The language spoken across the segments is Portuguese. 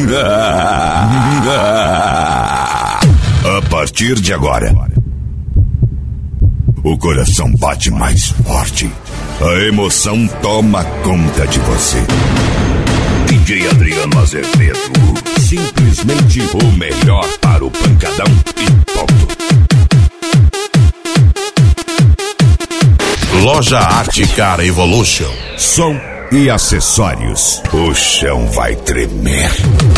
A partir de agora, o coração bate mais forte. A emoção toma conta de você. DJ Adriano Azevedo, simplesmente o melhor para o pancadão e ponto. Loja Arte Car Evolution, som e acessórios. O chão vai tremer.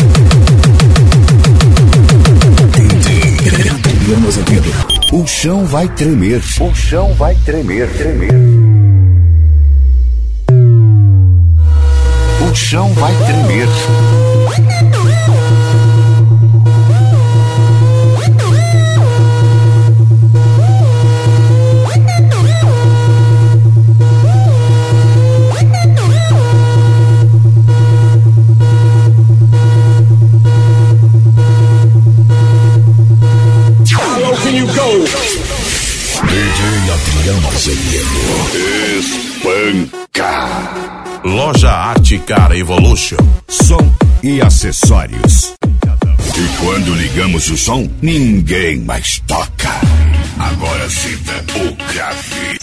Adriano Azevedo. O chão vai tremer. O chão vai tremer, tremer. O chão vai tremer. How can you go? DJ Adriano Azevedo. Espanca. Loja Arte Car Evolution, som e acessórios. E quando ligamos o som, ninguém mais toca. Agora sinta o grave.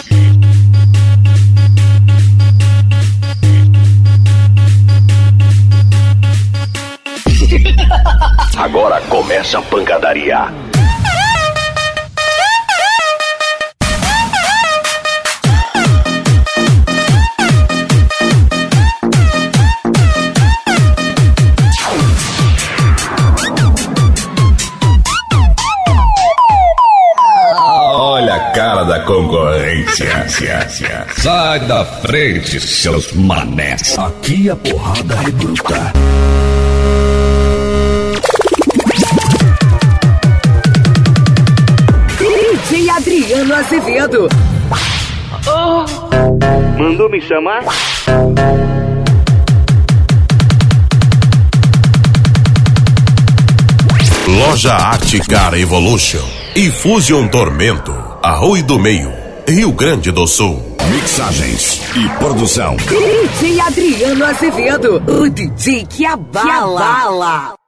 Agora começa a pancadaria. Olha a cara da concorrência. Sai da frente, seus manés. Aqui a porrada é bruta. DJ Adriano Azevedo. Mandou me chamar? Loja Arte Car Evolution e Fusion Tormento, Arroio do Meio, Rio Grande do Sul. Mixagens e produção. DJ Adriano Azevedo, o DJ que abala.